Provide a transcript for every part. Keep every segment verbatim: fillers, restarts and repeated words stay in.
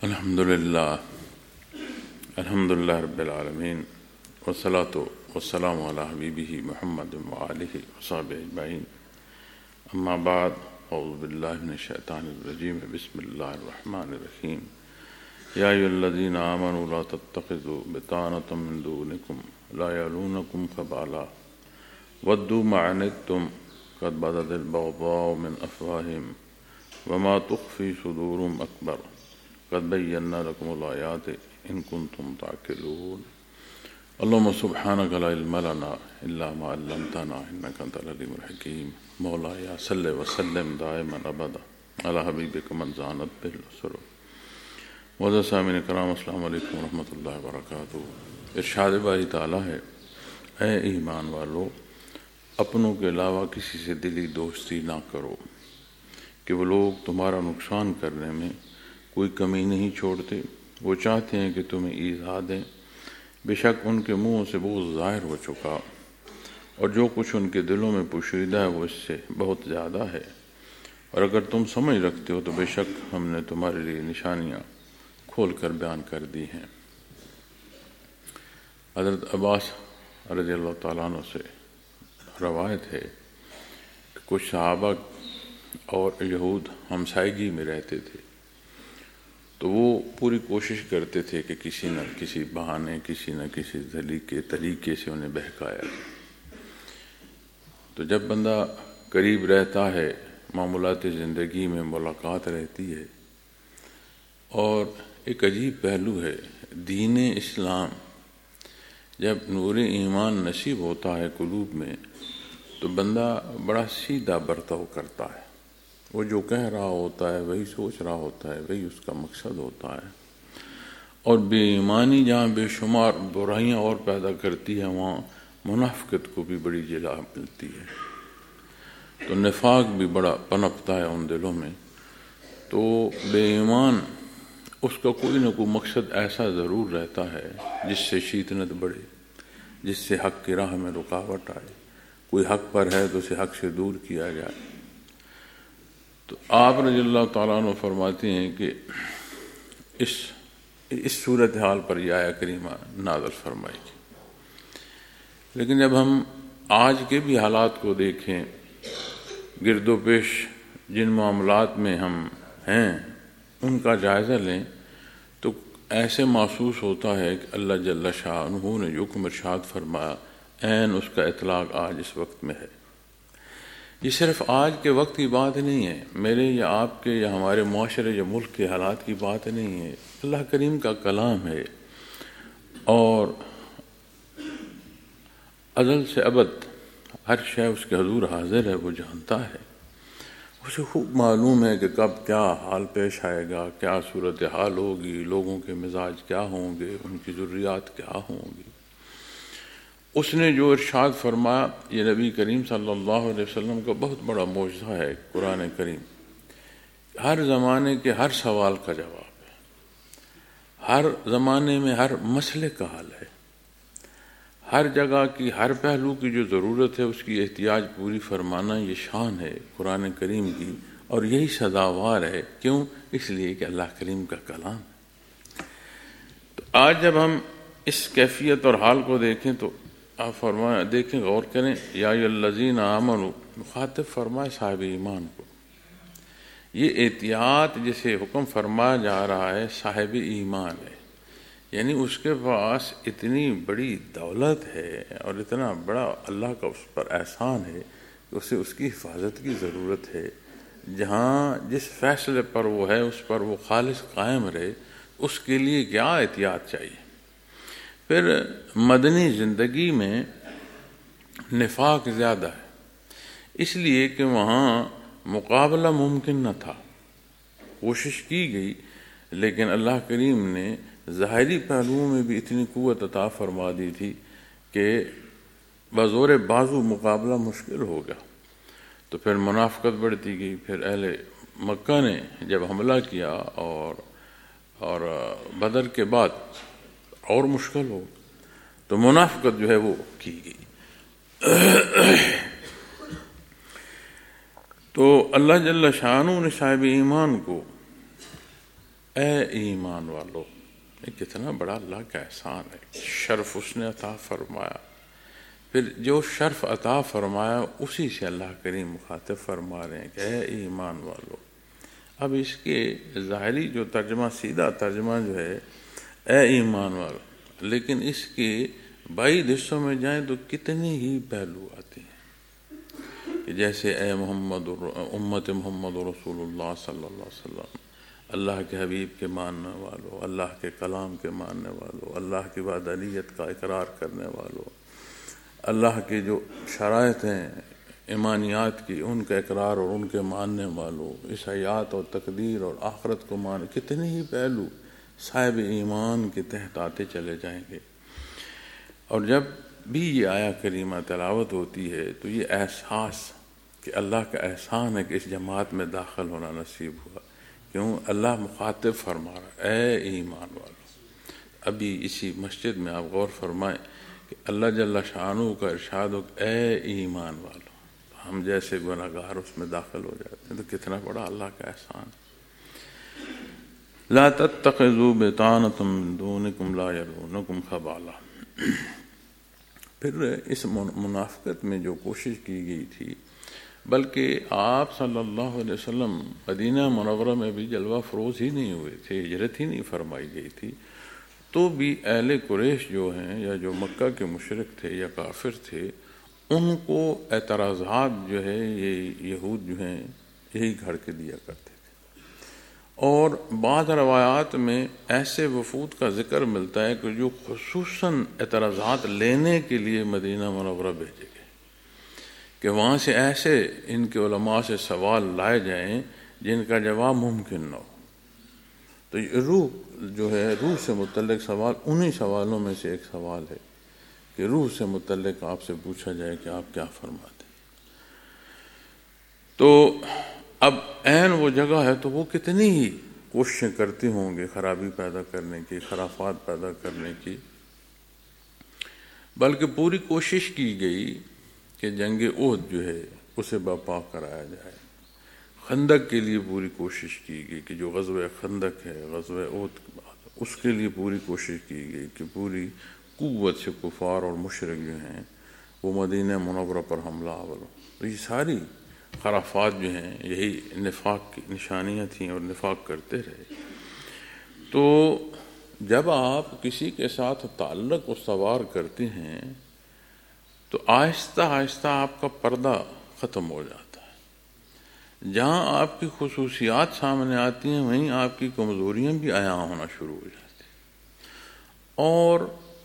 الحمدللہ الحمدللہ رب العالمین والصلاة والسلام علی حبیبہ محمد وآلہ وصحبہ اجمعین، اما بعد، اعوذ باللہ من الشیطان الرجیم، بسم اللہ الرحمن الرحیم۔ یا ایھا الذین آمنوا لا تتخذوا بطانة من دونکم لا یلونکم خبالا ودوا ما عنتم قد بدت البغضاء من افواہہم وما تخفی صدورہم اکبر قد بینا لکم الآیات ان کنتم تعقلون۔ اللہم سبحانک لا علم لنا الا ما علمتنا انک انت العلیم الحکیم۔ مولایا صلی وسلم دائما ابدا علی حبیبک من زانت بہ السرور۔ وعزیز سامعین کرام، السلام علیکم ورحمۃ اللہ وبرکاتہ۔ ارشاد باری تعالیٰ ہے، اے ایمان والو، اپنوں کے علاوہ کسی سے دلی دوستی نہ کرو کہ وہ لوگ تمہارا نقصان کرنے میں کوئی کمی نہیں چھوڑتے۔ وہ چاہتے ہیں کہ تمہیں ایذا دیں، بے شک ان کے منہوں سے بغض ظاہر ہو چکا، اور جو کچھ ان کے دلوں میں پوشیدہ ہے وہ اس سے بہت زیادہ ہے۔ اور اگر تم سمجھ رکھتے ہو تو بے شک ہم نے تمہارے لیے نشانیاں کھول کر بیان کر دی ہیں۔ حضرت عباس رضی اللہ تعالیٰ عنہ سے روایت ہے کہ کچھ صحابہ اور یہود ہمسائیگی میں رہتے تھے، تو وہ پوری کوشش کرتے تھے کہ کسی نہ کسی بہانے، کسی نہ کسی طریقے طریقے سے انہیں بہکایا جائے۔ تو جب بندہ قریب رہتا ہے، معمولات زندگی میں ملاقات رہتی ہے، اور ایک عجیب پہلو ہے، دین اسلام جب نور ایمان نصیب ہوتا ہے قلوب میں، تو بندہ بڑا سیدھا برتاؤ کرتا ہے۔ وہ جو کہہ رہا ہوتا ہے وہی سوچ رہا ہوتا ہے، وہی اس کا مقصد ہوتا ہے۔ اور بے ایمانی جہاں بے شمار برائیاں اور پیدا کرتی ہے، وہاں منافقت کو بھی بڑی جلا ملتی ہے، تو نفاق بھی بڑا پنپتا ہے ان دلوں میں۔ تو بے ایمان اس کا کوئی نہ کوئی مقصد ایسا ضرور رہتا ہے جس سے شیطنت بڑھے، جس سے حق کی راہ میں رکاوٹ آئے۔ کوئی حق پر ہے تو اسے حق سے دور کیا جائے۔ تو آپ رضی اللہ تعالیٰ عنہ فرماتے ہیں کہ اس اس صورتحال پر یہ آیہ کریمہ نازل فرمائی گئی۔ لیکن جب ہم آج کے بھی حالات کو دیکھیں، گرد و پیش جن معاملات میں ہم ہیں ان کا جائزہ لیں، تو ایسے محسوس ہوتا ہے کہ اللہ جل شانہ نے جو حکم ارشاد فرمایا، عین اس کا اطلاق آج اس وقت میں ہے۔ یہ صرف آج کے وقت کی بات نہیں ہے، میرے یا آپ کے یا ہمارے معاشرے یا ملک کے حالات کی بات نہیں ہے، اللہ کریم کا کلام ہے، اور ازل سے ابد ہر شے اس کے حضور حاضر ہے، وہ جانتا ہے، اسے خوب معلوم ہے کہ کب کیا حال پیش آئے گا، کیا صورتحال ہوگی، لوگوں کے مزاج کیا ہوں گے، ان کی ضروریات کیا ہوں گی۔ اس نے جو ارشاد فرمایا، یہ نبی کریم صلی اللہ علیہ وسلم کا بہت بڑا معجزہ ہے۔ قرآن کریم ہر زمانے کے ہر سوال کا جواب ہے، ہر زمانے میں ہر مسئلے کا حل ہے، ہر جگہ کی ہر پہلو کی جو ضرورت ہے اس کی احتیاج پوری فرمانا، یہ شان ہے قرآن کریم کی، اور یہی سزاوار ہے۔ کیوں؟ اس لیے کہ اللہ کریم کا کلام ہے۔ تو آج جب ہم اس کیفیت اور حال کو دیکھیں تو آپ فرمائیں، دیکھیں، غور کریں، یا ایھا الذین آمنوا، مخاطب فرمائے صاحب ایمان کو۔ یہ احتیاط جسے حکم فرمایا جا رہا ہے صاحب ایمان ہے، یعنی اس کے پاس اتنی بڑی دولت ہے اور اتنا بڑا اللہ کا اس پر احسان ہے کہ اسے اس کی حفاظت کی ضرورت ہے۔ جہاں جس فیصلے پر وہ ہے اس پر وہ خالص قائم رہے، اس کے لیے کیا احتیاط چاہیے۔ پھر مدنی زندگی میں نفاق زیادہ ہے، اس لیے کہ وہاں مقابلہ ممکن نہ تھا، کوشش کی گئی، لیکن اللہ کریم نے ظاہری پہلوؤں میں بھی اتنی قوت عطا فرما دی تھی کہ بزور بازو مقابلہ مشکل ہو گیا۔ تو پھر منافقت بڑھتی گئی۔ پھر اہل مکہ نے جب حملہ کیا اور اور بدر کے بعد اور مشکل ہو، تو منافقت جو ہے وہ کی گئی۔ تو اللہ جل شانہ نے صاحب ایمان کو اے ایمان والو، یہ کتنا بڑا اللہ کا احسان ہے، شرف اس نے عطا فرمایا، پھر جو شرف عطا فرمایا اسی سے اللہ کریم مخاطب فرما رہے ہیں کہ اے ایمان والو۔ اب اس کے ظاہری جو ترجمہ، سیدھا ترجمہ جو ہے اے ایمان والو، لیکن اس کے بعید حصوں میں جائیں تو کتنے ہی پہلو آتے ہیں کہ جیسے اے محمد امت محمد رسول اللہ صلی اللہ علیہ وسلم، اللہ کے حبیب کے ماننے والوں، اللہ کے کلام کے ماننے والوں، اللہ کی وحدانیت کا اقرار کرنے والوں، اللہ کی جو شرائط ہیں ایمانیات کی ان کا اقرار اور ان کے ماننے والوں، اس حیات اور تقدیر اور آخرت کو مان، کتنے ہی پہلو صاحب ایمان کے تحت آتے چلے جائیں گے۔ اور جب بھی یہ آیا کریمہ تلاوت ہوتی ہے تو یہ احساس کہ اللہ کا احسان ہے کہ اس جماعت میں داخل ہونا نصیب ہوا، کیوں اللہ مخاطب فرما رہا اے ایمان والو۔ ابھی اسی مسجد میں آپ غور فرمائیں کہ اللہ جل شانہ کا ارشاد ہو اے ایمان والو، ہم جیسے گناہگار اس میں داخل ہو جاتے ہیں، تو کتنا بڑا اللہ کا احسان ہے۔ لا تتخذوا بطانة من دونكم لا يلونكم خبالا۔ پھر اس منافقت میں جو کوشش کی گئی تھی، بلکہ آپ صلی اللہ علیہ وسلم مدینہ منورہ میں بھی جلوہ فروز ہی نہیں ہوئے تھے، ہجرت ہی نہیں فرمائی گئی تھی، تو بھی اہل قریش جو ہیں یا جو مکہ کے مشرک تھے یا کافر تھے، ان کو اعتراضات جو ہے یہ یہود جو ہیں یہی گھڑ کے دیا کرتے تھے۔ اور بعض روایات میں ایسے وفود کا ذکر ملتا ہے کہ جو خصوصاً اعتراضات لینے کے لیے مدینہ منورہ بھیجے گئے، کہ وہاں سے ایسے ان کے علماء سے سوال لائے جائیں جن کا جواب ممکن نہ ہو۔ تو یہ روح جو ہے، روح سے متعلق سوال انہی سوالوں میں سے ایک سوال ہے کہ روح سے متعلق آپ سے پوچھا جائے کہ آپ کیا فرماتے ہیں۔ تو اب عین وہ جگہ ہے تو وہ کتنی ہی کوششیں کرتے ہوں گے خرابی پیدا کرنے کی، خرافات پیدا کرنے کی، بلکہ پوری کوشش کی گئی کہ جنگ احد جو ہے اسے برپا کرایا جائے۔ خندق کے لیے پوری کوشش کی گئی کہ جو غزوہ خندق ہے، غزوہ احد کے بعد اس کے لیے پوری کوشش کی گئی کہ پوری قوت سے کفار اور مشرک جو ہیں وہ مدینہ منورہ پر حملہ آور ہو۔ تو یہ ساری خرافات جو ہیں یہی نفاق کی نشانیاں تھیں اور نفاق کرتے رہے۔ تو جب آپ کسی کے ساتھ تعلق استوار کرتے ہیں تو آہستہ آہستہ آپ کا پردہ ختم ہو جاتا ہے۔ جہاں آپ کی خصوصیات سامنے آتی ہیں وہیں آپ کی کمزوریاں بھی عیاں ہونا شروع ہو جاتی ہیں۔ اور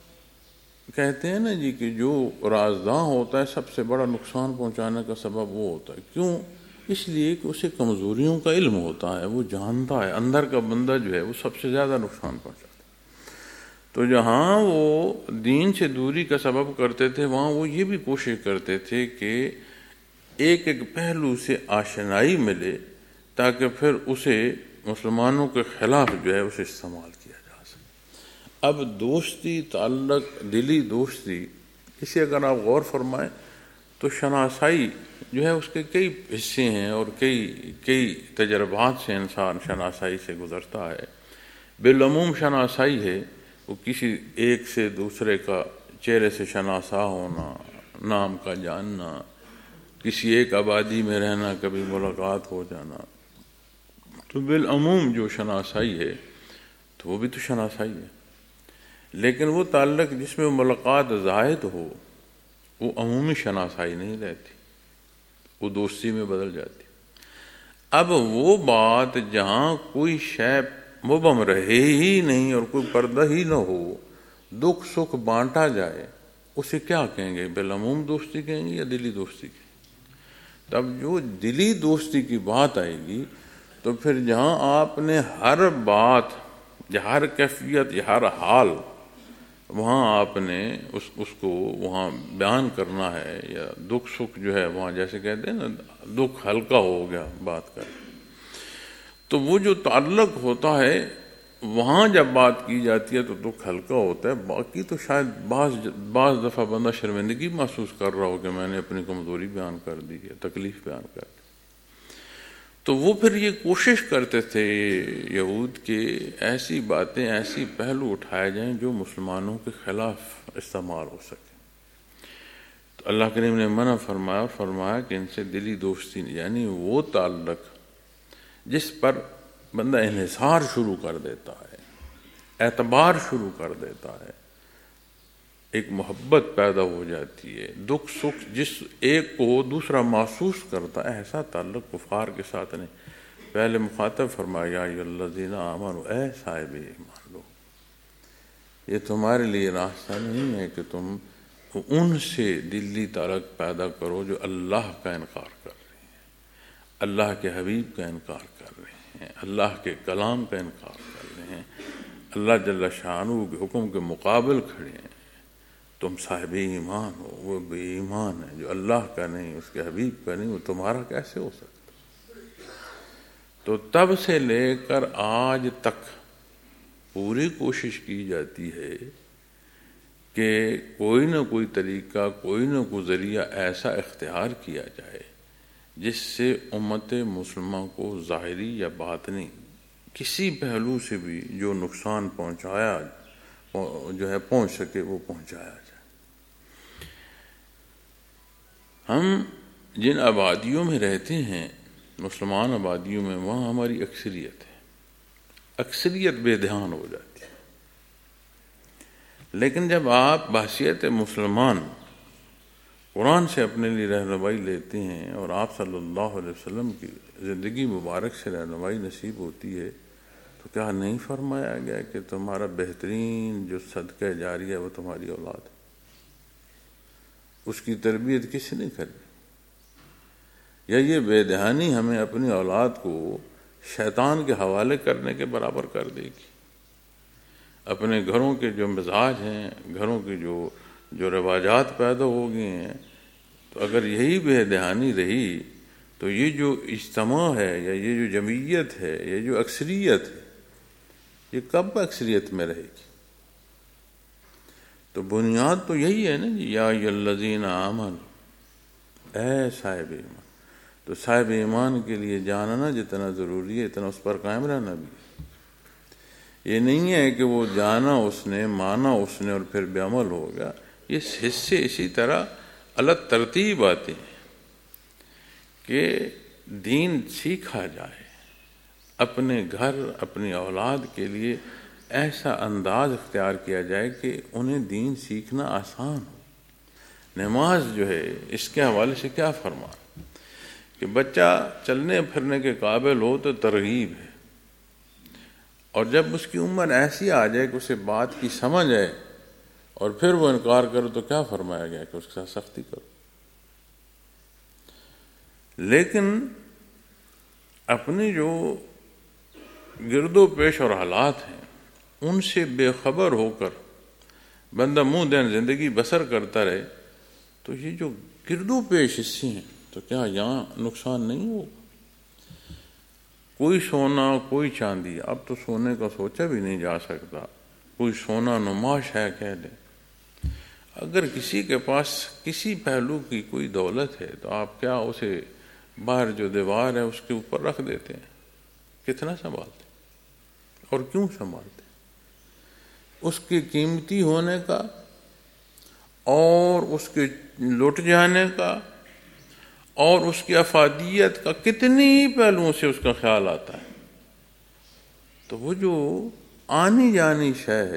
کہتے ہیں نا جی کہ جو رازداں ہوتا ہے سب سے بڑا نقصان پہنچانے کا سبب وہ ہوتا ہے، کیوں؟ اس لیے کہ اسے کمزوریوں کا علم ہوتا ہے، وہ جانتا ہے اندر کا بندہ جو ہے وہ سب سے زیادہ نقصان پہنچاتا ہے۔ تو جہاں وہ دین سے دوری کا سبب کرتے تھے وہاں وہ یہ بھی کوشش کرتے تھے کہ ایک ایک پہلو سے آشنائی ملے تاکہ پھر اسے مسلمانوں کے خلاف جو ہے اسے استعمال کیا جا سکے۔ اب دوستی، تعلق، دلی دوستی، اسے اگر آپ غور فرمائیں تو شناسائی جو ہے اس کے کئی حصے ہیں اور کئی کئی تجربات سے انسان شناسائی سے گزرتا ہے۔ بالعموم شناسائی ہے وہ کسی ایک سے دوسرے کا چہرے سے شناسا ہونا، نام کا جاننا، کسی ایک آبادی میں رہنا، کبھی ملاقات ہو جانا۔ تو بالعموم جو شناسائی ہے تو وہ بھی تو شناسائی ہے، لیکن وہ تعلق جس میں ملاقات زائد ہو وہ عمومی شناسائی نہیں رہتی، وہ دوستی میں بدل جاتی۔ اب وہ بات جہاں کوئی شے مبہم رہے ہی نہیں اور کوئی پردہ ہی نہ ہو، دکھ سکھ بانٹا جائے، اسے کیا کہیں گے؟ بالعموم دوستی کہیں گے یا دلی دوستی کہیں گے؟ تب جو دلی دوستی کی بات آئے گی تو پھر جہاں آپ نے ہر بات یا ہر کیفیت یا ہر حال وہاں آپ نے اس اس کو وہاں بیان کرنا ہے، یا دکھ سکھ جو ہے وہاں جیسے کہتے ہیں نا دکھ ہلکا ہو گیا بات کر، تو وہ جو تعلق ہوتا ہے وہاں جب بات کی جاتی ہے تو دکھ ہلکا ہوتا ہے۔ باقی تو شاید بعض بعض دفعہ بندہ شرمندگی محسوس کر رہا ہو کہ میں نے اپنی کمزوری بیان کر دی ہے، تکلیف بیان کر دی۔ تو وہ پھر یہ کوشش کرتے تھے یہود کہ ایسی باتیں ایسی پہلو اٹھائے جائیں جو مسلمانوں کے خلاف استعمال ہو سکے. تو اللہ کریم نے منع فرمایا فرمایا کہ ان سے دلی دوستی نہیں، یعنی وہ تعلق جس پر بندہ انحصار شروع کر دیتا ہے، اعتبار شروع کر دیتا ہے، ایک محبت پیدا ہو جاتی ہے، دکھ سکھ جس ایک کو دوسرا محسوس کرتا ہے، ایسا تعلق کفار کے ساتھ نہیں. پہلے مخاطب فرمایا یا ایھا الذین آمنوا، اے صاحب ایمان لو، یہ تمہارے لیے راستہ نہیں ہے کہ تم ان سے دلی تعلق پیدا کرو جو اللہ کا انکار کر رہے ہیں، اللہ کے حبیب کا انکار کر رہے ہیں، اللہ کے کلام کا انکار کر رہے ہیں، اللہ جل شانہ کے حکم کے مقابل کھڑے ہیں. تم صاحب ایمان ہو، وہ بے ایمان ہے جو اللہ کا نہیں، اس کے حبیب کا نہیں، وہ تمہارا کیسے ہو سکتا؟ تو تب سے لے کر آج تک پوری کوشش کی جاتی ہے کہ کوئی نہ کوئی طریقہ، کوئی نہ کوئی ذریعہ ایسا اختیار کیا جائے جس سے امت مسلمہ کو ظاہری یا باطنی کسی پہلو سے بھی جو نقصان پہنچایا جو ہے پہنچ سکے وہ پہنچایا جائے. ہم جن آبادیوں میں رہتے ہیں، مسلمان آبادیوں میں، وہاں ہماری اکثریت ہے، اکثریت بے دھیان ہو جاتی ہے. لیکن جب آپ بحیثیت مسلمان قرآن سے اپنے لیے رہنمائی لیتے ہیں اور آپ صلی اللہ علیہ وسلم کی زندگی مبارک سے رہنمائی نصیب ہوتی ہے، تو کیا نہیں فرمایا گیا کہ تمہارا بہترین جو صدقہ جاریہ ہے وہ تمہاری اولاد ہے؟ اس کی تربیت کس نے کری؟ یا یہ بے دہانی ہمیں اپنی اولاد کو شیطان کے حوالے کرنے کے برابر کر دے گی؟ اپنے گھروں کے جو مزاج ہیں، گھروں کی جو جو رواجات پیدا ہو گئے ہیں، تو اگر یہی بے دہانی رہی تو یہ جو اجتماع ہے یا یہ جو جمعیت ہے، یہ جو اکثریت ہے، یہ کب اکثریت میں رہے گی؟ تو بنیاد تو یہی ہے نا جی، یا ایھا الذین آمنوا، اے صاحب ایمان. تو صاحب ایمان کے لیے جاننا جتنا ضروری ہے اتنا اس پر قائم رہنا بھی ہے. یہ نہیں ہے کہ وہ جانا اس نے، مانا اس نے اور پھر بے عمل ہو گیا. یہ حصے اسی طرح الگ ترتیب آتے ہیں کہ دین سیکھا جائے، اپنے گھر اپنی اولاد کے لیے ایسا انداز اختیار کیا جائے کہ انہیں دین سیکھنا آسان ہو. نماز جو ہے اس کے حوالے سے کیا فرمان کہ بچہ چلنے پھرنے کے قابل ہو تو ترغیب ہے، اور جب اس کی عمر ایسی آ جائے کہ اسے بات کی سمجھ آئے اور پھر وہ انکار کرو تو کیا فرمایا گیا کہ اس کے ساتھ سختی کرو. لیکن اپنی جو گرد و پیش اور حالات ہیں ان سے بے خبر ہو کر بندہ منہ دین زندگی بسر کرتا رہے تو یہ جو گرد و پیش حصے ہیں تو کیا یہاں نقصان نہیں ہوگا؟ کوئی سونا کوئی چاندی، اب تو سونے کا سوچا بھی نہیں جا سکتا، کوئی سونا نماش ہے کہہ دیں. اگر کسی کے پاس کسی پہلو کی کوئی دولت ہے تو آپ کیا اسے باہر جو دیوار ہے اس کے اوپر رکھ دیتے ہیں؟ کتنا سنبھالتے اور کیوں سنبھالتے؟ اس کے قیمتی ہونے کا اور اس کے لٹ جانے کا اور اس کی افادیت کا کتنی پہلوؤں سے اس کا خیال آتا ہے. تو وہ جو آنی جانی شے ہے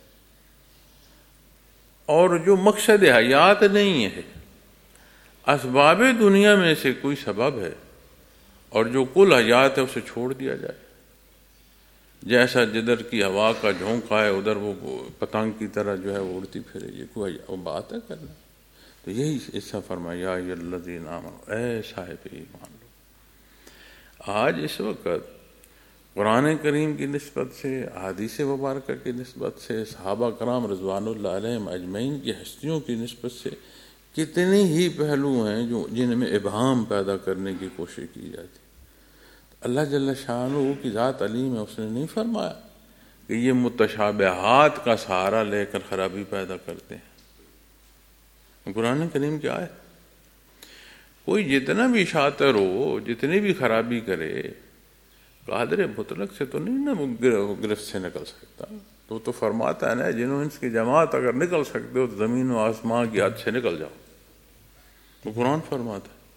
اور جو مقصد حیات نہیں ہے، اسباب دنیا میں سے کوئی سبب ہے، اور جو کل حیات ہے اسے چھوڑ دیا جائے. جیسا جدھر کی ہوا کا جھونکا ہے ادھر وہ پتنگ کی طرح جو ہے وہ اڑتی پھرے، یہ کوئی وہ بات ہے کرنا؟ تو یہی اس سے فرمایا یا ایھا الذین آمنوا، اے صاحب ایمان لو. آج اس وقت قرآن کریم کی نسبت سے، احادیث مبارکہ کی نسبت سے، صحابہ کرام رضوان اللہ علیہم اجمعین کی ہستیوں کی نسبت سے کتنے ہی پہلو ہیں جو جن میں ابہام پیدا کرنے کی کوشش کی جاتی. اللہ جل شانہ کی ذات علیم ہے، اس نے نہیں فرمایا کہ یہ متشابہات کا سہارا لے کر خرابی پیدا کرتے ہیں. قرآن کریم کی آیت. کوئی جتنا بھی شاطر ہو، جتنی بھی خرابی کرے، قادر مطلق سے تو نہیں نا گرفت سے نکل سکتا. تو تو فرماتا ہے نا جنہوں انس کی جماعت اگر نکل سکتے ہو تو زمین و آسمان کی حد سے نکل جاؤ. وہ قرآن فرماتا ہے.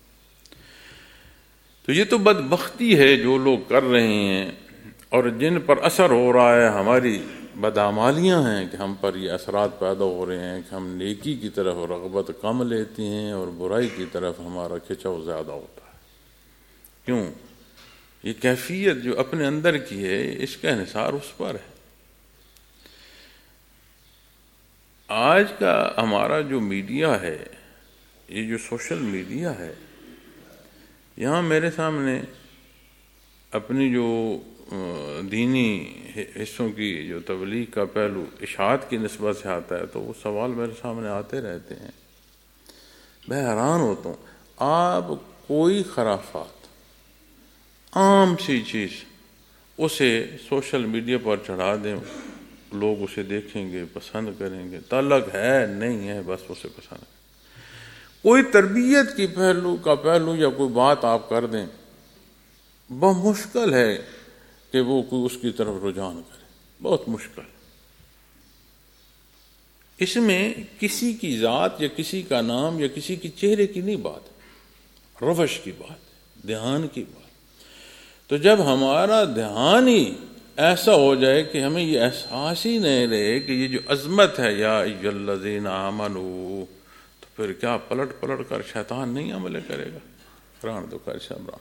تو یہ تو بدبختی ہے جو لوگ کر رہے ہیں اور جن پر اثر ہو رہا ہے. ہماری بدعمالیاں ہیں کہ ہم پر یہ اثرات پیدا ہو رہے ہیں کہ ہم نیکی کی طرف رغبت کم لیتے ہیں اور برائی کی طرف ہمارا کھچاؤ زیادہ ہوتا ہے. کیوں؟ یہ کیفیت جو اپنے اندر کی ہے اس کا انحصار اس پر ہے. آج کا ہمارا جو میڈیا ہے، یہ جو سوشل میڈیا ہے، یہاں میرے سامنے اپنی جو دینی حصوں کی جو تبلیغ کا پہلو اشاعت کی نسبت سے آتا ہے تو وہ سوال میرے سامنے آتے رہتے ہیں. میں حیران ہوتا ہوں. آپ کوئی خرافات، عام سی چیز اسے سوشل میڈیا پر چڑھا دیں، لوگ اسے دیکھیں گے، پسند کریں گے. تعلق ہے نہیں ہے، بس اسے پسند ہے. کوئی تربیت کی پہلو کا پہلو یا کوئی بات آپ کر دیں، بہت مشکل ہے کہ وہ کوئی اس کی طرف رجحان کرے. بہت مشکل. اس میں کسی کی ذات یا کسی کا نام یا کسی کی چہرے کی نہیں بات، روش کی بات، دھیان کی بات. تو جب ہمارا دھیان ہی ایسا ہو جائے کہ ہمیں یہ احساس ہی نہیں رہے کہ یہ جو عظمت ہے یا ایھا الذین آمنوا، تو پھر کیا پلٹ پلٹ کر شیطان نہیں عمل کرے گا؟ ران دو کر شمران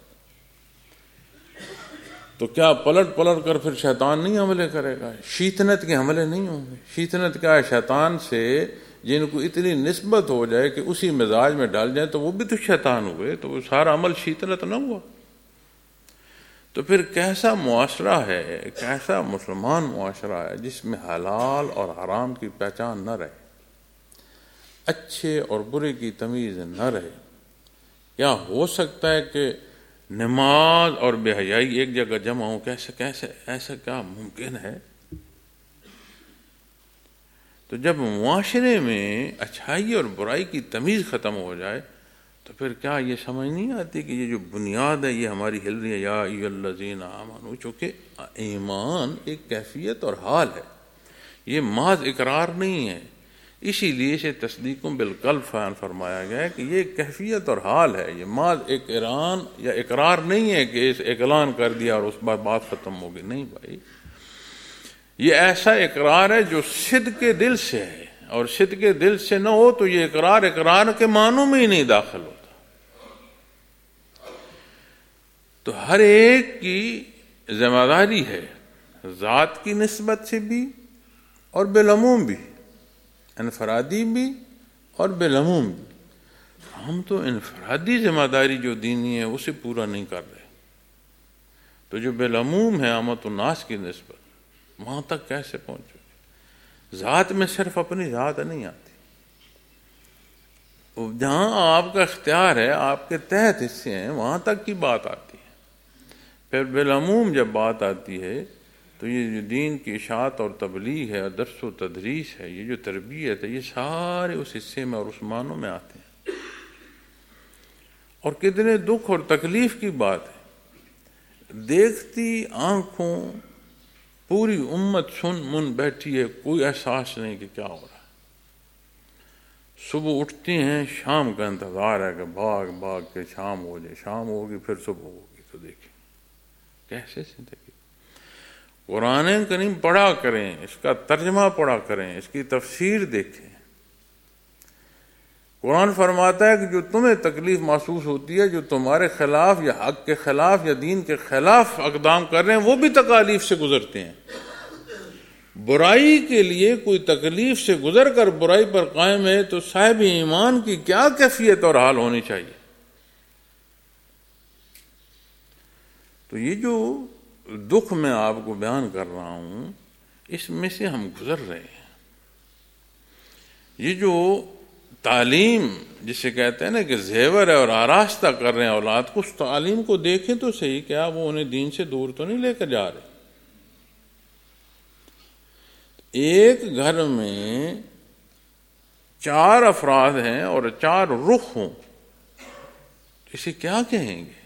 تو کیا پلٹ پلٹ کر پھر شیطان نہیں حملے کرے گا؟ شیطنت کے حملے نہیں ہوں گے. شیطنت کیا ہے؟ شیطان سے جن کو اتنی نسبت ہو جائے کہ اسی مزاج میں ڈال جائیں تو وہ بھی تو شیطان ہوئے، تو وہ سارا عمل شیطنت نہ ہوا. تو پھر کیسا معاشرہ ہے، کیسا مسلمان معاشرہ ہے جس میں حلال اور حرام کی پہچان نہ رہے، اچھے اور برے کی تمیز نہ رہے. کیا ہو سکتا ہے کہ نماز اور بے حیائی ایک جگہ جمع ہو؟ کیسے کیسے ایسا کیا ممکن ہے؟ تو جب معاشرے میں اچھائی اور برائی کی تمیز ختم ہو جائے تو پھر کیا یہ سمجھ نہیں آتی کہ یہ جو بنیاد ہے یہ ہماری ہل رہی ہے، یا ایھا الذین آمنوا. چونکہ ایمان ایک کیفیت اور حال ہے، یہ محض اقرار نہیں ہے. اسی لیے اسے تصدیق بالقلب بیان فرمایا گیا ہے کہ یہ کیفیت اور حال ہے. یہ محض ایک اعلان یا اقرار نہیں ہے کہ اس اعلان کر دیا اور اس بعد بات ختم ہوگی. نہیں بھائی، یہ ایسا اقرار ہے جو صدق کے دل سے ہے، اور صدق کے دل سے نہ ہو تو یہ اقرار اقرار کے معنوں میں ہی نہیں داخل ہوتا. تو ہر ایک کی ذمہ داری ہے، ذات کی نسبت سے بھی اور بالعموم بھی، انفرادی بھی اور بالعموم بھی. ہم تو انفرادی ذمہ داری جو دینی ہے اسے پورا نہیں کر رہے. تو جو بالعموم ہے امت الناس کی نسبت، وہاں تک کیسے پہنچو گے؟ ذات میں صرف اپنی ذات نہیں آتی. جہاں آپ کا اختیار ہے، آپ کے تحت حصے ہیں، وہاں تک کی بات آتی ہے. پھر بالعموم جب بات آتی ہے تو یہ جو دین کی اشاعت اور تبلیغ ہے، درس و تدریس ہے، یہ جو تربیت ہے، یہ سارے اس حصے میں اور اس معنوں میں آتے ہیں. اور کتنے دکھ اور تکلیف کی بات ہے، دیکھتی آنکھوں پوری امت سن من بیٹھی ہے، کوئی احساس نہیں کہ کیا ہو رہا ہے. صبح اٹھتی ہیں، شام کا انتظار ہے کہ بھاگ بھاگ کے شام ہو جائے، شام ہوگی پھر صبح ہوگی. تو دیکھیں کیسے زندگی. قرآن کریم پڑھا کریں، اس کا ترجمہ پڑھا کریں، اس کی تفسیر دیکھیں. قرآن فرماتا ہے کہ جو تمہیں تکلیف محسوس ہوتی ہے، جو تمہارے خلاف یا حق کے خلاف یا دین کے خلاف اقدام کر رہے ہیں، وہ بھی تکالیف سے گزرتے ہیں. برائی کے لیے کوئی تکلیف سے گزر کر برائی پر قائم ہے تو صاحب ایمان کی کیا کیفیت اور حال ہونی چاہیے. تو یہ جو دکھ میں آپ کو بیان کر رہا ہوں، اس میں سے ہم گزر رہے ہیں. یہ جو تعلیم جسے کہتے ہیں نا کہ زیور ہے اور آراستہ کر رہے ہیں اولاد کو، اس تعلیم کو دیکھیں تو صحیح، کیا وہ انہیں دین سے دور تو نہیں لے کر جا رہے. ایک گھر میں چار افراد ہیں اور چار رخ ہوں اسے کیا کہیں گے؟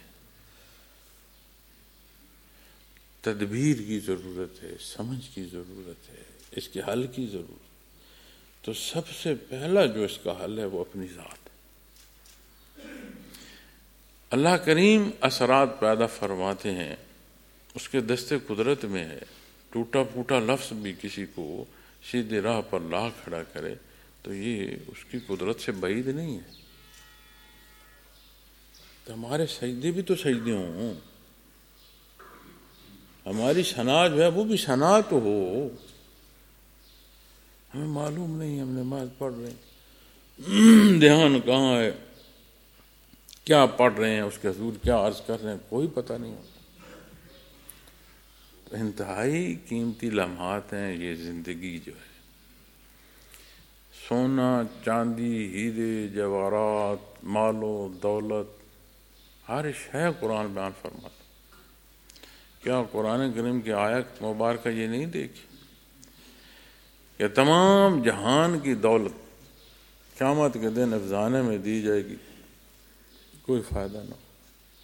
تدبیر کی ضرورت ہے، سمجھ کی ضرورت ہے، اس کے حل کی ضرورت ہے۔ تو سب سے پہلا جو اس کا حل ہے وہ اپنی ذات ہے۔ اللہ کریم اثرات پیدا فرماتے ہیں، اس کے دستے قدرت میں ہے۔ ٹوٹا پھوٹا لفظ بھی کسی کو سیدھی راہ پر لا کھڑا کرے تو یہ اس کی قدرت سے بعید نہیں ہے۔ تو ہمارے سجدے بھی تو سجدے ہوں، ہماری ثنا جو ہے وہ بھی ثنا تو ہو۔ ہمیں معلوم نہیں، ہم نماز پڑھ رہے ہیں، دھیان کہاں ہے، کیا پڑھ رہے ہیں، اس کے حضور کیا عرض کر رہے ہیں، کوئی پتہ نہیں ہوتا۔ انتہائی قیمتی لمحات ہیں یہ زندگی جو ہے۔ سونا، چاندی، ہیرے، جواہرات، مال و دولت، ہر شے قرآن بیان فرماتا۔ کیا قرآن کریم کی آیت مبارکہ یہ نہیں دیکھی کہ تمام جہان کی دولت قیامت کے دن افزانے میں دی جائے گی، کوئی فائدہ نہ ہو۔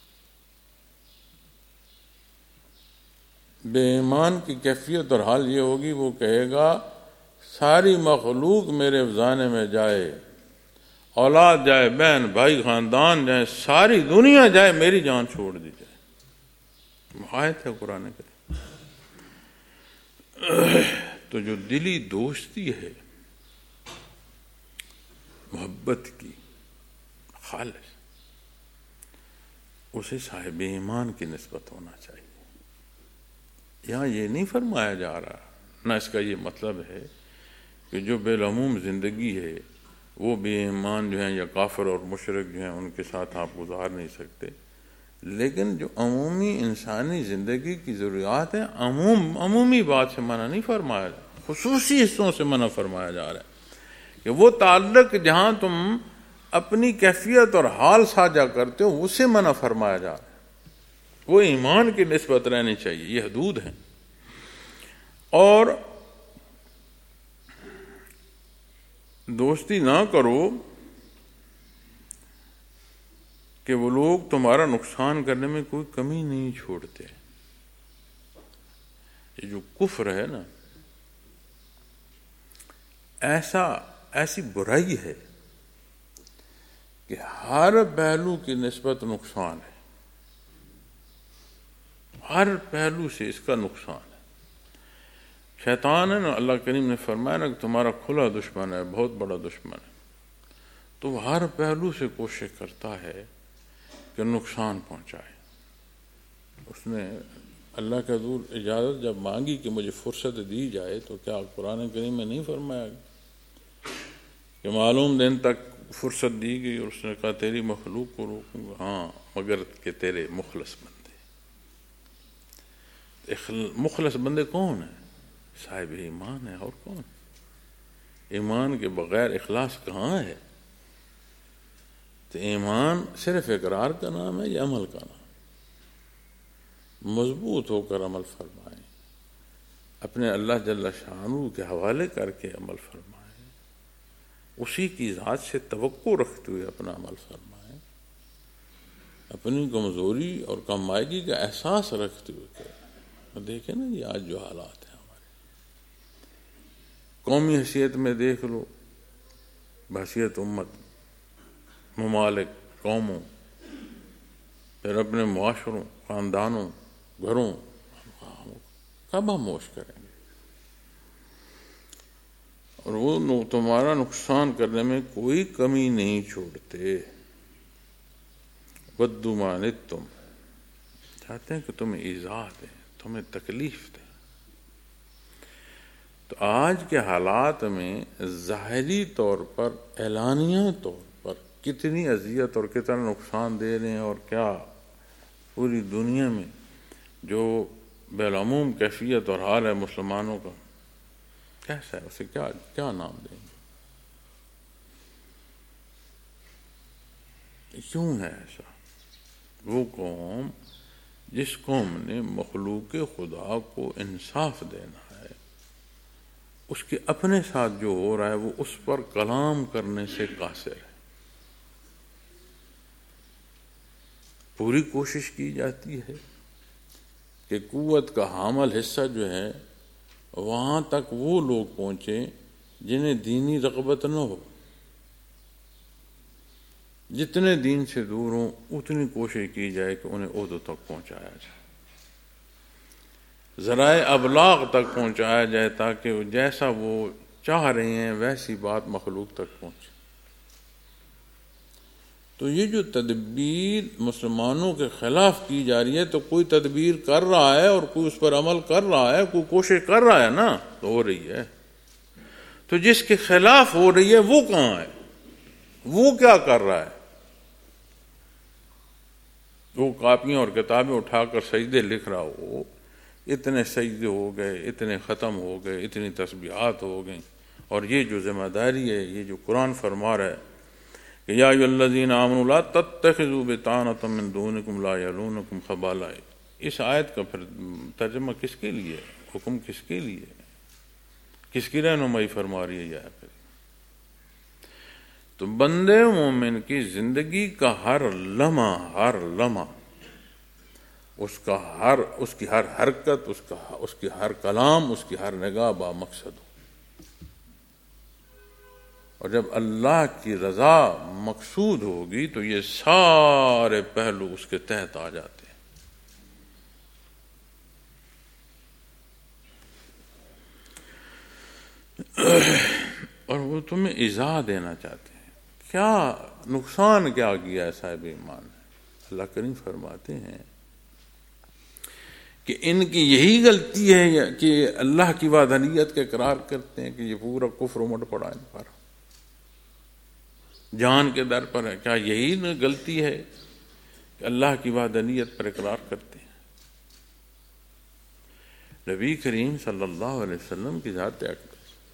بے ایمان کی کیفیت اور حال یہ ہوگی، وہ کہے گا ساری مخلوق میرے افزانے میں جائے، اولاد جائے، بہن بھائی خاندان جائے، ساری دنیا جائے، میری جان چھوڑ دی جائے۔ آیت ہے قرآن کریم۔ تو جو دلی دوستی ہے محبت کی خالص، اسے صاحب ایمان کی نسبت ہونا چاہیے۔ یہاں یہ نہیں فرمایا جا رہا، نہ اس کا یہ مطلب ہے کہ جو بالعموم زندگی ہے وہ بے ایمان جو ہیں یا کافر اور مشرک جو ہیں ان کے ساتھ آپ گزار نہیں سکتے، لیکن جو عمومی انسانی زندگی کی ضروریات ہیں عموم عمومی بات سے منع نہیں فرمایا جا رہا، خصوصی حصوں سے منع فرمایا جا رہا ہے کہ وہ تعلق جہاں تم اپنی کیفیت اور حال ساجھا کرتے ہو اسے منع فرمایا جا رہا ہے، وہ ایمان کی نسبت رہنی چاہیے، یہ حدود ہیں۔ اور دوستی نہ کرو کہ وہ لوگ تمہارا نقصان کرنے میں کوئی کمی نہیں چھوڑتے۔ یہ جو کفر ہے نا، ایسا ایسی برائی ہے کہ ہر پہلو کی نسبت نقصان ہے، ہر پہلو سے اس کا نقصان ہے۔ شیطان ہے نا، اللہ کریم نے فرمایا نا کہ تمہارا کھلا دشمن ہے، بہت بڑا دشمن ہے، تو وہ ہر پہلو سے کوشش کرتا ہے کہ نقصان پہنچائے۔ اس نے اللہ کے حضور اجازت جب مانگی کہ مجھے فرصت دی جائے تو کیا قرآن کریم میں نہیں فرمایا کہ معلوم دن تک فرصت دی گئی اور اس نے کہا تیری مخلوق کو روکوں گا، ہاں مگر کہ تیرے مخلص بندے۔ مخلص بندے کون ہیں؟ صاحب ایمان ہے، اور کون؟ ایمان کے بغیر اخلاص کہاں ہے؟ تو ایمان صرف اقرار کا نام ہے یا عمل کا نام؟ مضبوط ہو کر عمل فرمائیں، اپنے اللہ جل شانہ کے حوالے کر کے عمل فرمائیں، اسی کی ذات سے توقع رکھتے ہوئے اپنا عمل فرمائیں، اپنی کمزوری اور کم مائگی کا احساس رکھتے ہوئے کریں۔ دیکھیں نا یہ آج جو حالات ہیں ہمارے قومی حیثیت میں دیکھ لو، بحیثیت امت، ممالک، قوموں، پھر اپنے معاشروں، خاندانوں، گھروں، کب خاموش کریں گے؟ اور وہ تمہارا نقصان کرنے میں کوئی کمی نہیں چھوڑتے۔ ودوا ما عنتم، چاہتے ہیں کہ تمہیں ایذا دیں، تمہیں تکلیف دیں۔ تو آج کے حالات میں ظاہری طور پر، اعلانیہ طور پر کتنی اذیت اور کتنا نقصان دے رہے ہیں، اور کیا پوری دنیا میں جو بالعموم کیفیت اور حال ہے مسلمانوں کا، کیسا ہے، اسے کیا کیا نام دیں گے؟ کیوں ہے ایسا؟ وہ قوم جس قوم نے مخلوق خدا کو انصاف دینا ہے، اس کے اپنے ساتھ جو ہو رہا ہے وہ اس پر کلام کرنے سے قاصر ہے۔ پوری کوشش کی جاتی ہے کہ قوت کا حامل حصہ جو ہے وہاں تک وہ لوگ پہنچیں جنہیں دینی رغبت نہ ہو، جتنے دین سے دور ہوں اتنی کوشش کی جائے کہ انہیں عہدوں تک پہنچایا جائے، ذرائع ابلاغ تک پہنچایا جائے، تاکہ جیسا وہ چاہ رہے ہیں ویسی بات مخلوق تک پہنچے۔ تو یہ جو تدبیر مسلمانوں کے خلاف کی جا رہی ہے، تو کوئی تدبیر کر رہا ہے اور کوئی اس پر عمل کر رہا ہے، کوئی کوشش کر رہا ہے نا، تو ہو رہی ہے۔ تو جس کے خلاف ہو رہی ہے وہ کہاں ہے؟ وہ کیا کر رہا ہے؟ وہ کاپیاں اور کتابیں اٹھا کر سجدے لکھ رہا ہو، اتنے سجدے ہو گئے، اتنے ختم ہو گئے، اتنی تسبیحات ہو گئیں، اور یہ جو ذمہ داری ہے، یہ جو قرآن فرما رہا ہے کہ یا ایھا الذین آمنوا لا تتخذوا بطانۃ من دونکم لا یلونکم خبالا، اس آیت کا پھر ترجمہ کس کے لیے ہے؟ حکم کس کے لیے ہے؟ کس کی رہنمائی فرما رہی ہے یہ آیت؟ تو بندے مومن کی زندگی کا ہر لمحہ ہر لمحہ اس کا ہر اس کی ہر حرکت، اس کا اس کی ہر کلام، اس کی ہر نگاہ با مقصد ہو، اور جب اللہ کی رضا مقصود ہوگی تو یہ سارے پہلو اس کے تحت آ جاتے ہیں۔ اور وہ تمہیں ایذا دینا چاہتے ہیں، کیا نقصان کیا کیا ہے صاحب ایمان نے؟ اللہ کریم فرماتے ہیں کہ ان کی یہی غلطی ہے کہ اللہ کی وحدانیت کا اقرار کرتے ہیں کہ یہ پورا کفر امٹ پڑا ان پر، جان کے در پر ہے، کیا یہی غلطی ہے کہ اللہ کی وحدانیت پر اقرار کرتے ہیں؟ نبی کریم صلی اللہ علیہ وسلم کی ذات اقدس،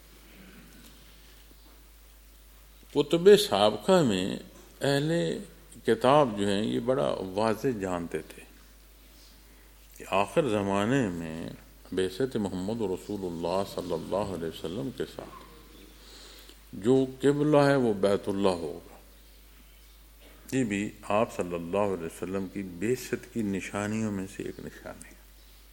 کتب سابقہ میں اہل کتاب جو ہیں یہ بڑا واضح جانتے تھے کہ آخر زمانے میں بعثت محمد رسول اللہ صلی اللہ علیہ وسلم کے ساتھ جو قبلہ ہے وہ بیت اللہ ہوگا۔ یہ بھی آپ صلی اللہ علیہ وسلم کی بعثت کی نشانیوں میں سے ایک نشانی ہے،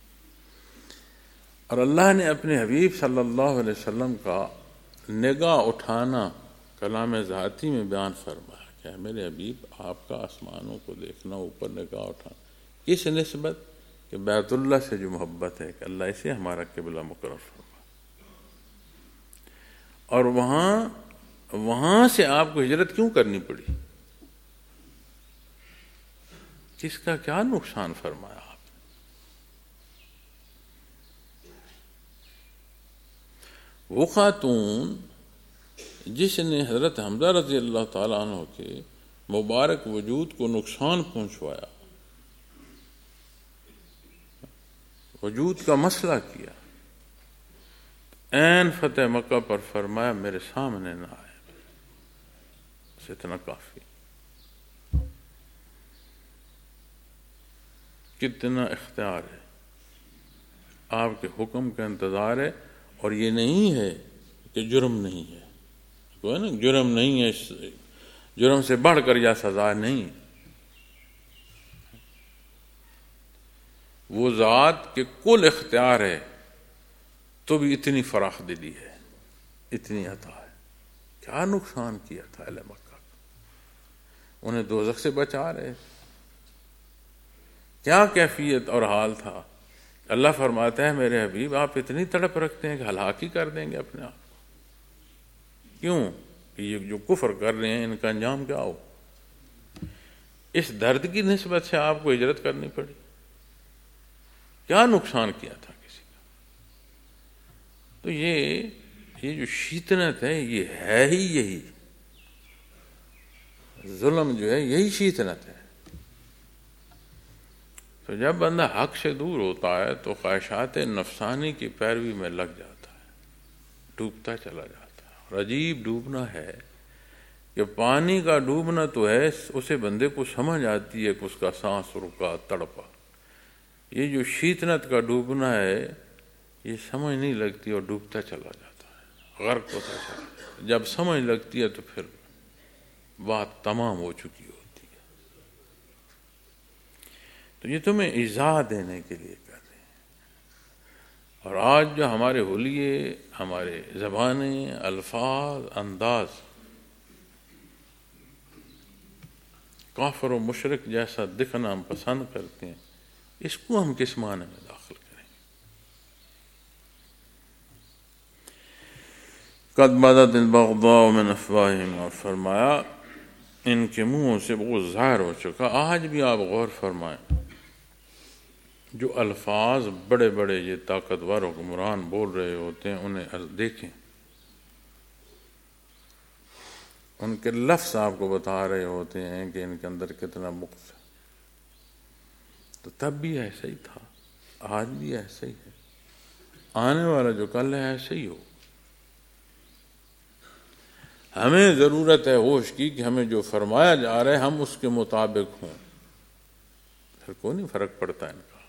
اور اللہ نے اپنے حبیب صلی اللہ علیہ وسلم کا نگاہ اٹھانا کلام ذاتی میں بیان فرمایا کہ میرے حبیب آپ کا آسمانوں کو دیکھنا، اوپر نگاہ اٹھانا، کس نسبت؟ کہ بیت اللہ سے جو محبت ہے کہ اللہ اسے ہمارا قبلہ مقرر فرما، اور وہاں وہاں سے آپ کو ہجرت کیوں کرنی پڑی؟ کس کا کیا نقصان فرمایا آپ؟ وہ خاتون جس نے حضرت حمزہ رضی اللہ تعالیٰ عنہ کے مبارک وجود کو نقصان پہنچوایا، وجود کا مسئلہ کیا، عین فتح مکہ پر فرمایا میرے سامنے نہ آئے، بس اتنا کافی۔ کتنا اختیار ہے، آپ کے حکم کا انتظار ہے، اور یہ نہیں ہے کہ جرم نہیں ہے، کوئی نا جرم نہیں ہے، جرم سے بڑھ کر یا سزا نہیں، وہ ذات کے کل اختیار ہے تو بھی اتنی فراخ دلی ہے، اتنی عطا ہے۔ کیا نقصان کیا تھا اہل مکہ کا؟ انہیں دوزخ سے بچا رہے، کیا کیفیت اور حال تھا؟ اللہ فرماتا ہے میرے حبیب آپ اتنی تڑپ رکھتے ہیں کہ ہلاک ہی کر دیں گے اپنے آپ کو، کیوں کہ یہ جو کفر کر رہے ہیں ان کا انجام کیا ہو؟ اس درد کی نسبت سے آپ کو ہجرت کرنی پڑی، کیا نقصان کیا تھا کسی کا؟ تو یہ یہ جو شیطنت ہے یہ ہے ہی یہی، ظلم جو ہے یہی شیطنت ہے۔ تو جب بندہ حق سے دور ہوتا ہے تو خواہشات نفسانی کی پیروی میں لگ جاتا ہے، ڈوبتا چلا جاتا ہے، اور عجیب ڈوبنا ہے کہ پانی کا ڈوبنا تو ہے، اسے بندے کو سمجھ آتی ہے کہ اس کا سانس رکا، تڑپا۔ یہ جو شیطنت کا ڈوبنا ہے یہ سمجھ نہیں لگتی اور ڈوبتا چلا جاتا ہے، غرق ہوتا چلا جاتا ہے۔ جب سمجھ لگتی ہے تو پھر بات تمام ہو چکی ہوتی ہے۔ تو یہ تمہیں ایذا دینے کے لیے کر رہے ہیں۔ اور آج جو ہمارے حلیے، ہمارے زبانیں، الفاظ، انداز کافر و مشرک جیسا دکھنا ہم پسند کرتے ہیں، اس کو ہم کس معنی میں داخل کریں گے؟ قد بدت البغضاء من افواہہم، اور فرمایا ان کے منہوں سے بغض ظاہر ہو چکا۔ آج بھی آپ غور فرمائیں، جو الفاظ بڑے بڑے یہ طاقتور حکمران بول رہے ہوتے ہیں، انہیں دیکھیں، ان کے لفظ آپ کو بتا رہے ہوتے ہیں کہ ان کے اندر کتنا بغض ہے۔ تو تب بھی ایسا ہی تھا، آج بھی ایسا ہی ہے، آنے والا جو کل ہے ایسا ہی ہو۔ ہمیں ضرورت ہے ہوش کی کہ ہمیں جو فرمایا جا رہا ہے ہم اس کے مطابق ہوں، پھر کوئی نہیں فرق پڑتا ان کا۔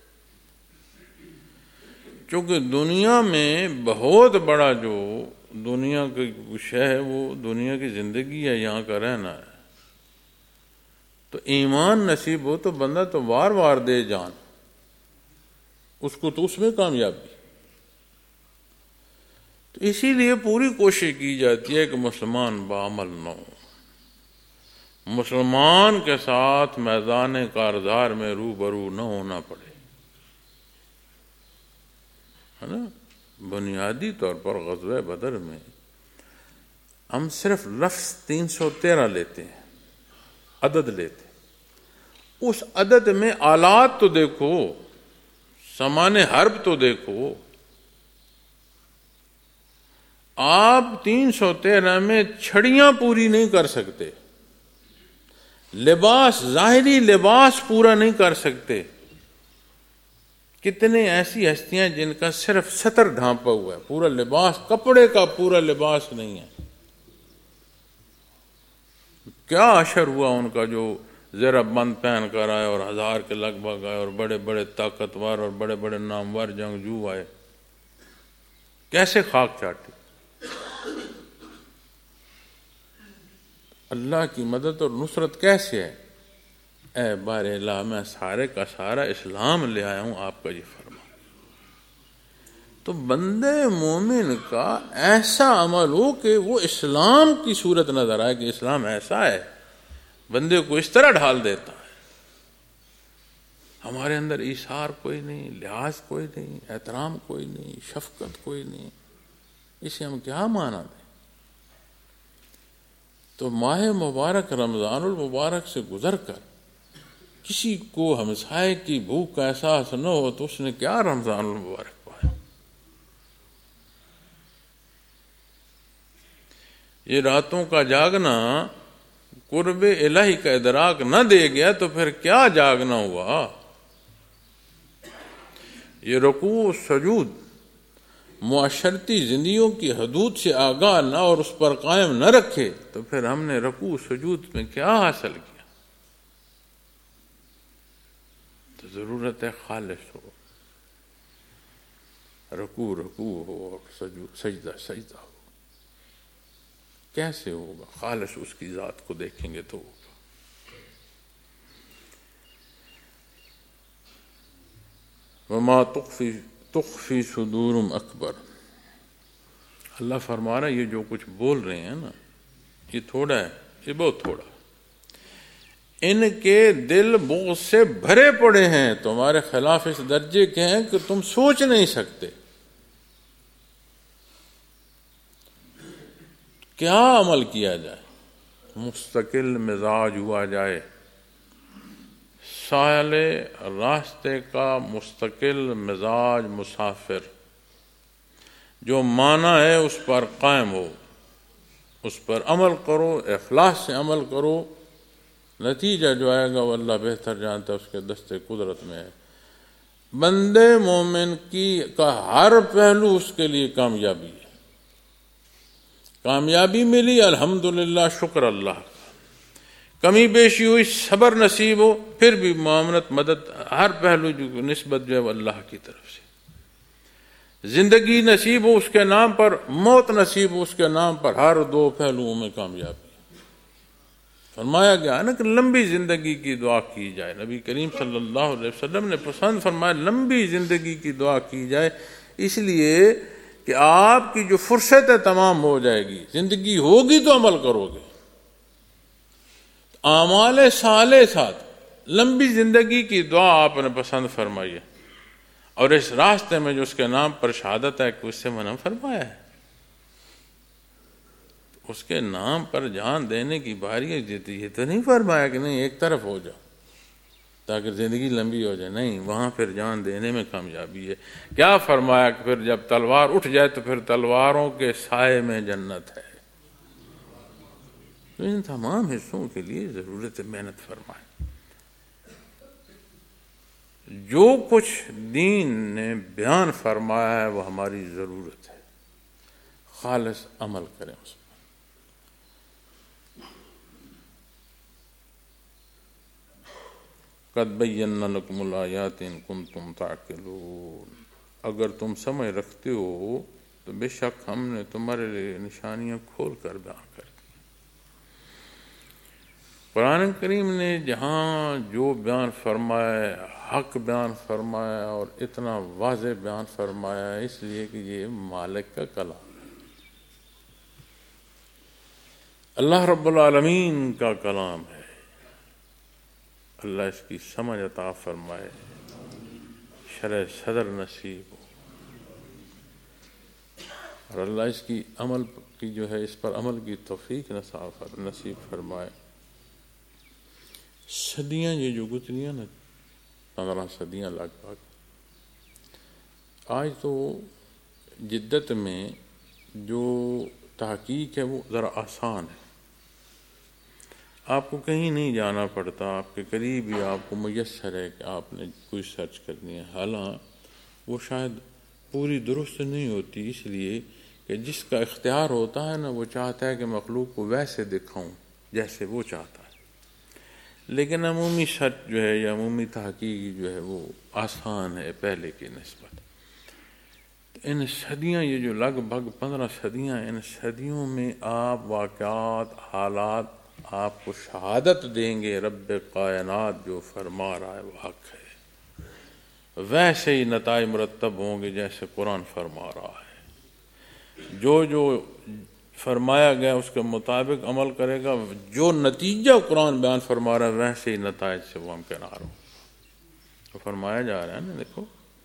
چونکہ دنیا میں بہت بڑا جو دنیا کی شے ہے وہ دنیا کی زندگی ہے، یہاں کا رہنا ہے۔ تو ایمان نصیب ہو تو بندہ تو وار وار دے جان، اس کو تو اس میں کامیابی۔ تو اسی لیے پوری کوشش کی جاتی ہے کہ مسلمان بعمل نہ ہو، مسلمان کے ساتھ میدان کارزار میں روبرو نہ ہونا پڑے، ہے نا۔ بنیادی طور پر غزوہ بدر میں ہم صرف لفظ تین سو تیرہ لیتے ہیں، عدد لیتے ہیں، اس عدد میں آلات تو دیکھو، سامان حرب تو دیکھو۔ آپ تین سو تیرہ میں چھڑیاں پوری نہیں کر سکتے، لباس، ظاہری لباس پورا نہیں کر سکتے۔ کتنے ایسی ہستیاں جن کا صرف ستر ڈھانپا ہوا ہے، پورا لباس، کپڑے کا پورا لباس نہیں ہے۔ کیا اشر ہوا ان کا جو زیرہ بند پہن کر آئے اور ہزار کے لگ بھگ آئے، اور بڑے بڑے طاقتور اور بڑے بڑے نامور جنگجو آئے، کیسے خاک چاٹی۔ اللہ کی مدد اور نصرت کیسے ہے؟ اے بار الہ، میں سارے کا سارا اسلام لے آیا ہوں، آپ کا یہ فرمان۔ تو بندے مومن کا ایسا عمل ہو کہ وہ اسلام کی صورت نظر آئے کہ اسلام ایسا ہے، بندے کو اس طرح ڈھال دیتا ہے۔ ہمارے اندر ایثار کوئی نہیں، لحاظ کوئی نہیں، احترام کوئی نہیں، شفقت کوئی نہیں، اسے ہم کیا مانا دیں؟ تو ماہ مبارک رمضان المبارک سے گزر کر کسی کو ہمسائے کی بھوک کا احساس نہ ہو تو اس نے کیا رمضان المبارک پایا؟ یہ راتوں کا جاگنا قرب الہی کا ادراک نہ دے گیا تو پھر کیا جاگنا ہوا؟ یہ رکوع سجود معاشرتی زندگیوں کی حدود سے آگاہ نہ اور اس پر قائم نہ رکھے تو پھر ہم نے رکوع سجود میں کیا حاصل کیا؟ تو ضرورت ہے خالص ہو، رکوع رکوع ہو اور سجدہ سجدہ ہو۔ کیسے ہوگا؟ خالص اس کی ذات کو دیکھیں گے تو ہوگا۔ وما تخفی تخفی صدورم اکبر، اللہ فرما رہا ہے یہ جو کچھ بول رہے ہیں نا، یہ تھوڑا ہے، یہ بہت تھوڑا ہے۔ ان کے دل بغض سے بھرے پڑے ہیں، تمہارے خلاف اس درجے کے ہیں کہ تم سوچ نہیں سکتے۔ کیا عمل کیا جائے؟ مستقل مزاج ہوا جائے، ساحل راستے کا مستقل مزاج مسافر، جو معنی ہے اس پر قائم ہو، اس پر عمل کرو، اخلاص سے عمل کرو، نتیجہ جو آئے گا وہ اللہ بہتر جانتا ہے، اس کے دستے قدرت میں ہے۔ بندے مومن کی کا ہر پہلو اس کے لیے کامیابی ہے۔ کامیابی ملی الحمدللہ، شکر اللہ کا۔ کمی بیشی ہوئی صبر نصیب ہو، پھر بھی معاونت مدد ہر پہلو جو نسبت جو ہے وہ اللہ کی طرف سے۔ زندگی نصیب ہو اس کے نام پر، موت نصیب ہو اس کے نام پر، ہر دو پہلوؤں میں کامیابی۔ فرمایا گیا نا کہ لمبی زندگی کی دعا کی جائے. نبی کریم صلی اللہ علیہ وسلم نے پسند فرمایا لمبی زندگی کی دعا کی جائے، اس لیے کہ آپ کی جو فرصت ہے تمام ہو جائے گی، زندگی ہوگی تو عمل کرو گے. اعمال صالح ساتھ لمبی زندگی کی دعا آپ نے پسند فرمائی ہے، اور اس راستے میں جو اس کے نام پر شہادت ہے کہ اس سے منع فرمایا ہے. اس کے نام پر جان دینے کی باری ہے، یہ تو نہیں فرمایا کہ نہیں ایک طرف ہو جاؤ تاکہ زندگی لمبی ہو جائے، نہیں، وہاں پھر جان دینے میں کامیابی ہے. کیا فرمایا کہ پھر جب تلوار اٹھ جائے تو پھر تلواروں کے سائے میں جنت ہے. تو ان تمام حصوں کے لیے ضرورت محنت فرمائے. جو کچھ دین نے بیان فرمایا ہے وہ ہماری ضرورت ہے، خالص عمل کریں اس پر. قد بینا لکم الآیات ان کنتم تعقلون، اگر تم سمجھ رکھتے ہو تو بے شک ہم نے تمہارے لیے نشانیاں کھول کر بیان کر دی. قرآن کریم نے جہاں جو بیان فرمایا حق بیان فرمایا اور اتنا واضح بیان فرمایا اس لیے کہ یہ مالک کا کلام ہے، اللہ رب العالمین کا کلام ہے. اللہ اس کی سمجھ عطا فرمائے، شرح صدر نصیب ہو، اور اللہ اس کی عمل کی جو ہے اس پر عمل کی توفیق نصیب فرمائے. صدیاں یہ جو گزریاں نا، پندرہ صدیاں لگ بھگ، آج تو جدت میں جو تحقیق ہے وہ ذرا آسان ہے. آپ کو کہیں نہیں جانا پڑتا، آپ کے قریب ہی آپ کو میسر ہے کہ آپ نے کوئی سرچ کرنی ہے. حالانکہ وہ شاید پوری درست نہیں ہوتی، اس لیے کہ جس کا اختیار ہوتا ہے نا وہ چاہتا ہے کہ مخلوق کو ویسے دکھاؤں جیسے وہ چاہتا ہے. لیکن عمومی سرچ جو ہے یا عمومی تحقیق جو ہے وہ آسان ہے پہلے کی نسبت. ان صدیاں یہ جو لگ بھگ پندرہ صدیاں، ان صدیوں میں آپ واقعات حالات آپ کو شہادت دیں گے رب کائنات جو فرما رہا ہے وہ حق ہے. ویسے ہی نتائج مرتب ہوں گے جیسے قرآن فرما رہا ہے. جو جو فرمایا گیا اس کے مطابق عمل کرے گا، جو نتیجہ قرآن بیان فرما رہا ہے ویسے ہی نتائج سے وہ ہمکنار ہو. تو فرمایا جا رہا ہے نا، دیکھو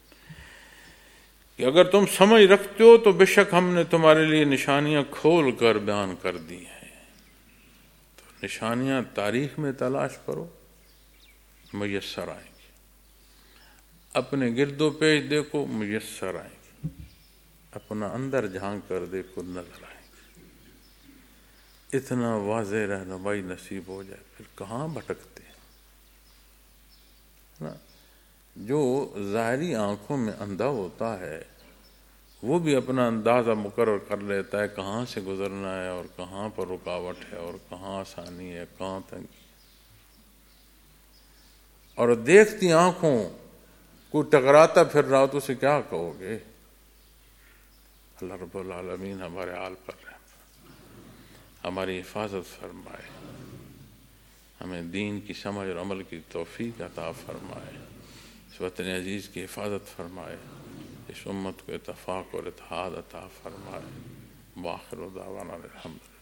کہ اگر تم سمجھ رکھتے ہو تو بے شک ہم نے تمہارے لیے نشانیاں کھول کر بیان کر دی ہیں. تو نشانیاں تاریخ میں تلاش کرو، میسر آئیں گی. اپنے گرد و پیش دیکھو، میسر آئیں گی. اپنا اندر جھانک کر دیکھو، نظر آئیں گی. اتنا واضح رہنمائی نصیب ہو جائے پھر کہاں بھٹکتے ہیں نا. جو ظاہری آنکھوں میں اندھا ہوتا ہے وہ بھی اپنا اندازہ مقرر کر لیتا ہے کہاں سے گزرنا ہے اور کہاں پر رکاوٹ ہے اور کہاں آسانی ہے کہاں تنگی. اور دیکھتی آنکھوں کوئی ٹکراتا پھر رہا تو اسے کیا کہو گے. اللہ رب العالمین ہمارے حال پر رحم، ہماری حفاظت فرمائے، ہمیں دین کی سمجھ اور عمل کی توفیق عطا فرمائے، اس وطن عزیز کی حفاظت فرمائے، اس امت کو اتفاق اور اتحاد عطا فرمائے. وآخر دعوانا الحمد للہ.